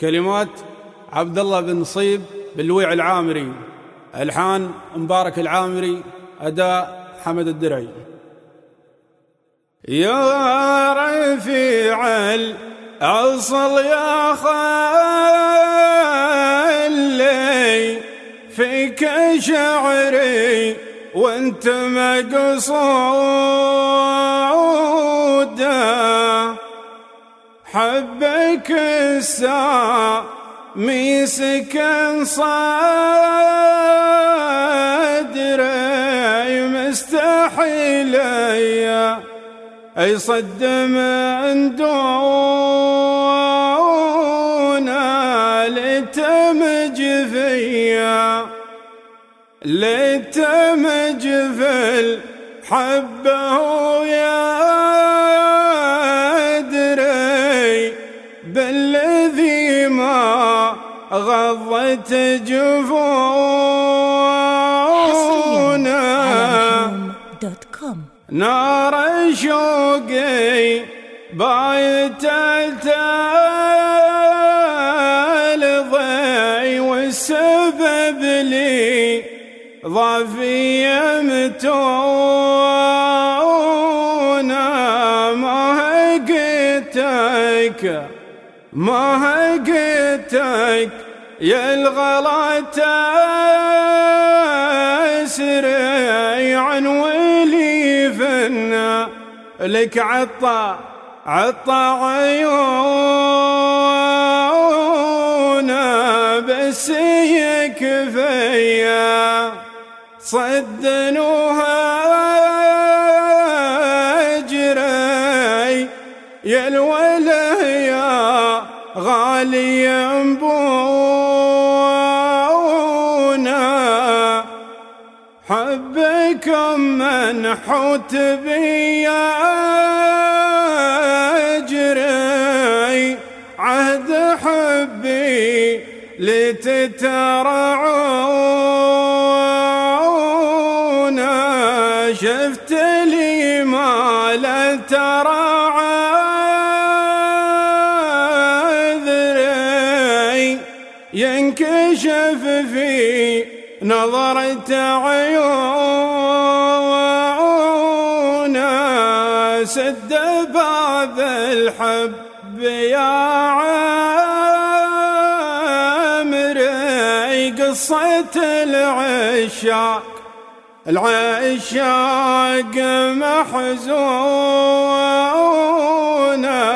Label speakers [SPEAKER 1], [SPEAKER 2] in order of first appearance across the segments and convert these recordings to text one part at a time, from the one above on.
[SPEAKER 1] كلمات عبد الله بن نصيب باللويع العامري، ألحان مبارك العامري، أداء حمد الدرعي.
[SPEAKER 2] يا رفيع الأصل يا خلي فيك شعري وانت مقصوده، حبك السامي سكن صدري مستحيل أي صد من دونا لتمج فيا لتمج في الحبه ويا دري بالذي ما غضت جفونا. نار شوقي بايت التلضي والسبب لي ضافي متونا، ما هقتك يا الغلط تسري عن ولي فنا لك عطى عيونا، بس يكفيا صدنوها جري يا الوله يا غالي ينبونا، حبكم منحوت بيا جري عهد حبي لتترعونا، شفت لي ما لا ترى عذري ينكشف في نظرة عيونا، سد باب الحب يا عامري قصة العشاق محزونة.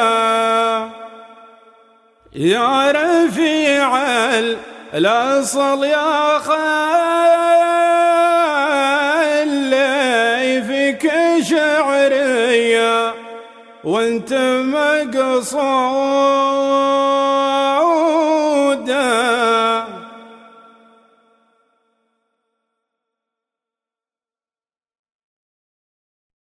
[SPEAKER 2] يا رفيع الأصل يا خلي فيك شعري وانت مقصوده،